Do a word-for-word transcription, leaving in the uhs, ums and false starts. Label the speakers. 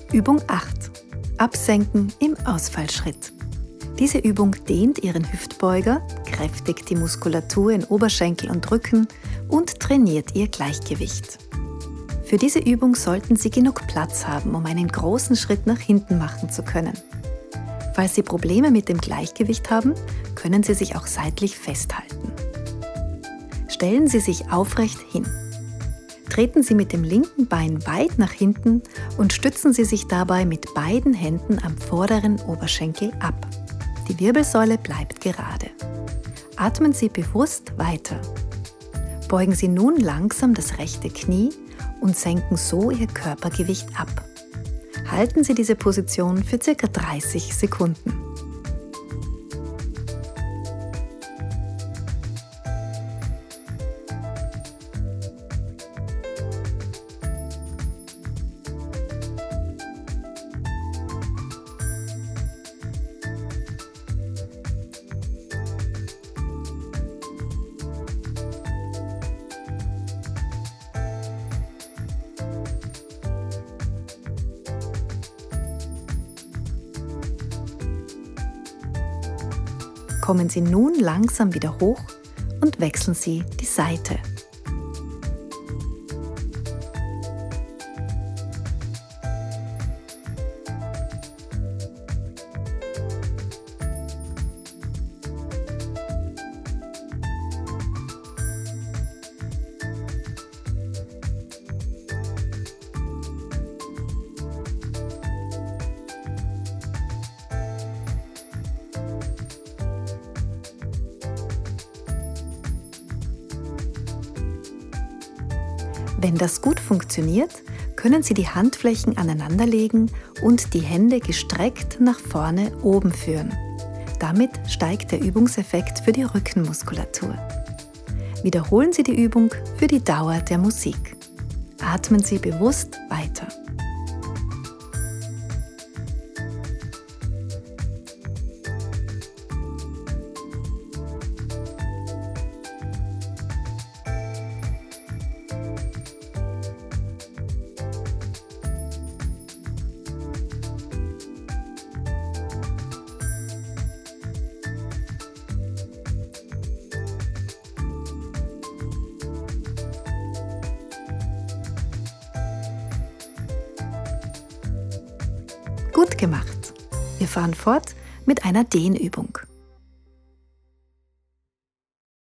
Speaker 1: Übung acht. Absenken im Ausfallschritt. Diese Übung dehnt Ihren Hüftbeuger, kräftigt die Muskulatur in Oberschenkel und Rücken und trainiert Ihr Gleichgewicht. Für diese Übung sollten Sie genug Platz haben, um einen großen Schritt nach hinten machen zu können. Falls Sie Probleme mit dem Gleichgewicht haben, können Sie sich auch seitlich festhalten. Stellen Sie sich aufrecht hin. Treten Sie mit dem linken Bein weit nach hinten und stützen Sie sich dabei mit beiden Händen am vorderen Oberschenkel ab. Die Wirbelsäule bleibt gerade. Atmen Sie bewusst weiter. Beugen Sie nun langsam das rechte Knie und senken so Ihr Körpergewicht ab. Halten Sie diese Position für ca. dreißig Sekunden. Kommen Sie nun langsam wieder hoch und wechseln Sie die Seite. Wenn das gut funktioniert, können Sie die Handflächen aneinanderlegen und die Hände gestreckt nach vorne oben führen. Damit steigt der Übungseffekt für die Rückenmuskulatur. Wiederholen Sie die Übung für die Dauer der Musik. Atmen Sie bewusst weiter. Gut gemacht! Wir fahren fort mit einer Dehnübung.